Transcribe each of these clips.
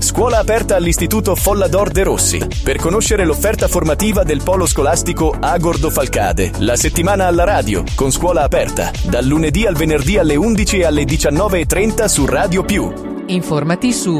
Scuola aperta all'Istituto Follador de Rossi. Per conoscere l'offerta formativa del polo scolastico Agordo Falcade, la settimana alla radio, con Scuola aperta, dal lunedì al venerdì alle 11 e alle 19:30 su Radio Più. Informati su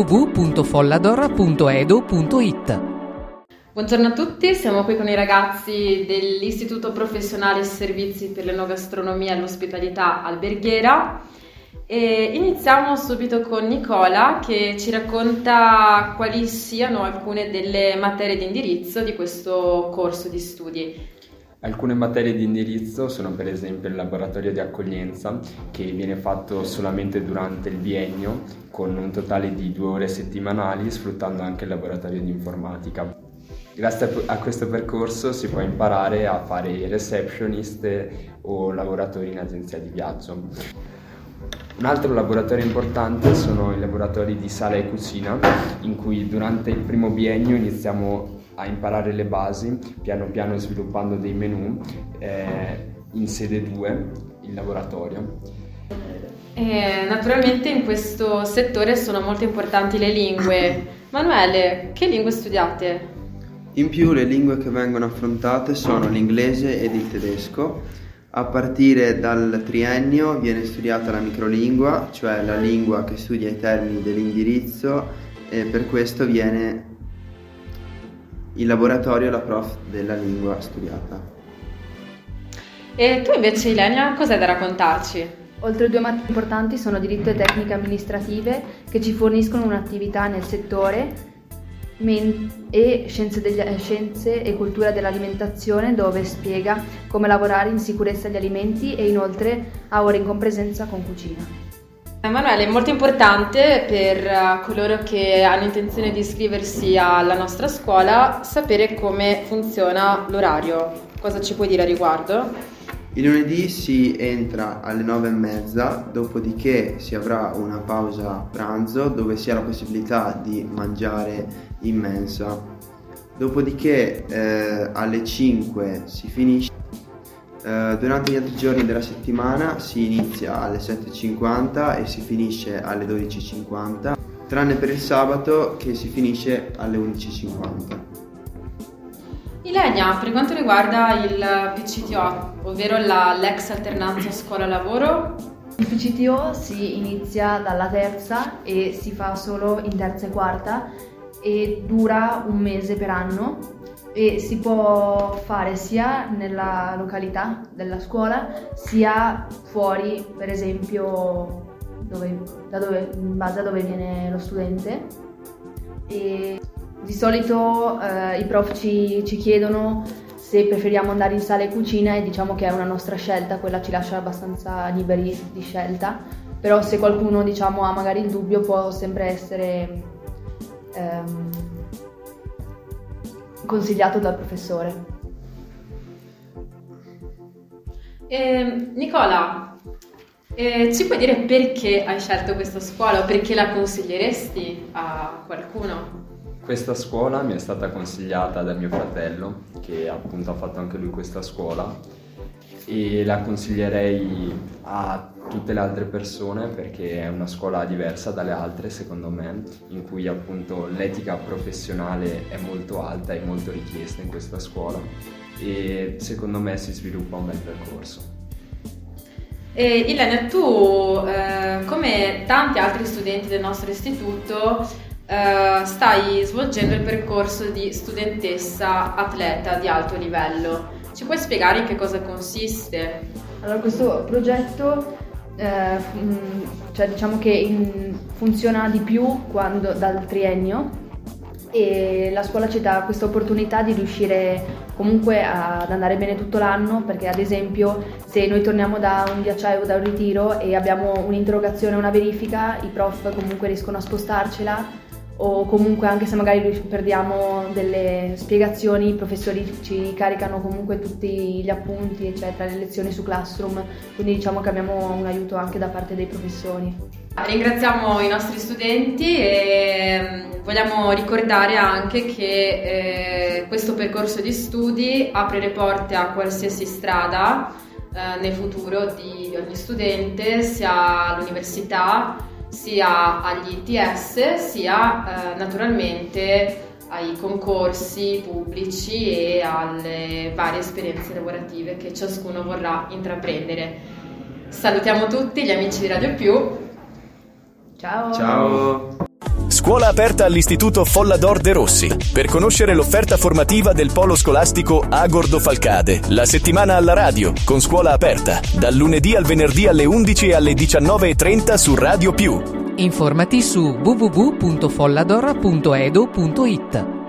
www.follador.edu.it. Buongiorno a tutti, siamo qui con i ragazzi dell'Istituto Professionale Servizi per l'Enogastronomia e l'Ospitalità Alberghiera e iniziamo subito con Nicola che ci racconta quali siano alcune delle materie di indirizzo di questo corso di studi. Alcune materie di indirizzo sono per esempio il laboratorio di accoglienza, che viene fatto solamente durante il biennio con un totale di 2 ore settimanali, sfruttando anche il laboratorio di informatica. Grazie a questo percorso si può imparare a fare i receptionist o lavoratori in agenzia di viaggio. Un altro laboratorio importante sono i laboratori di sala e cucina, in cui durante il primo biennio iniziamo a imparare le basi, piano piano sviluppando dei menu, in sede 2 il laboratorio. Naturalmente in questo settore sono molto importanti le lingue. Manuele, che lingue studiate? In più le lingue che vengono affrontate sono l'inglese ed il tedesco. A partire dal triennio viene studiata la microlingua, cioè la lingua che studia i termini dell'indirizzo, e per questo viene in laboratorio la prof della lingua studiata. E tu invece, Ilenia, cos'hai da raccontarci? Oltre 2 materie importanti sono diritto e tecniche amministrative, che ci forniscono un'attività nel settore, e scienze e cultura dell'alimentazione, dove spiega come lavorare in sicurezza agli alimenti, e inoltre ha ore in compresenza con cucina. Emanuele, è molto importante per coloro che hanno intenzione di iscriversi alla nostra scuola sapere come funziona l'orario. Cosa ci puoi dire a riguardo? Il lunedì si entra alle 9:30, dopodiché si avrà una pausa pranzo dove si ha la possibilità di mangiare in mensa. Dopodiché alle 5 si finisce. Durante gli altri giorni della settimana si inizia alle 7:50 e si finisce alle 12:50, tranne per il sabato che si finisce alle 11:50. Ilenia, per quanto riguarda il PCTO, ovvero l'ex alternanza scuola-lavoro? Il PCTO si inizia dalla terza e si fa solo in terza e quarta e dura 1 mese per anno, e si può fare sia nella località della scuola sia fuori, per esempio in base a dove viene lo studente. E di solito i prof ci chiedono se preferiamo andare in sala e cucina, e diciamo che è una nostra scelta, quella ci lascia abbastanza liberi di scelta, però se qualcuno ha magari il dubbio può sempre essere consigliato dal professore. Nicola, ci puoi dire perché hai scelto questa scuola o perché la consiglieresti a qualcuno? Questa scuola mi è stata consigliata da mio fratello, che appunto ha fatto anche lui questa scuola, e la consiglierei a tutte le altre persone perché è una scuola diversa dalle altre, secondo me, in cui appunto l'etica professionale è molto alta e molto richiesta in questa scuola, e secondo me si sviluppa un bel percorso. Ilenia, tu come tanti altri studenti del nostro istituto stai svolgendo il percorso di studentessa atleta di alto livello. Ci puoi spiegare in che cosa consiste? Allora, questo progetto funziona di più dal triennio, e la scuola ci dà questa opportunità di riuscire comunque ad andare bene tutto l'anno, perché ad esempio se noi torniamo da un ghiacciaio o da un ritiro e abbiamo un'interrogazione o una verifica, i prof comunque riescono a spostarcela, o comunque anche se magari perdiamo delle spiegazioni, i professori ci caricano comunque tutti gli appunti, eccetera, le lezioni su Classroom, quindi diciamo che abbiamo un aiuto anche da parte dei professori. Ringraziamo i nostri studenti e vogliamo ricordare anche che questo percorso di studi apre le porte a qualsiasi strada nel futuro di ogni studente, sia all'università sia agli ITS sia naturalmente ai concorsi pubblici e alle varie esperienze lavorative che ciascuno vorrà intraprendere. Salutiamo tutti gli amici di Radio Più. Ciao! Ciao! Scuola aperta all'Istituto Follador De Rossi. Per conoscere l'offerta formativa del polo scolastico Agordo Falcade, la settimana alla radio, con scuola aperta, dal lunedì al venerdì alle 11 e alle 19:30 su Radio Più. Informati su www.follador.edu.it.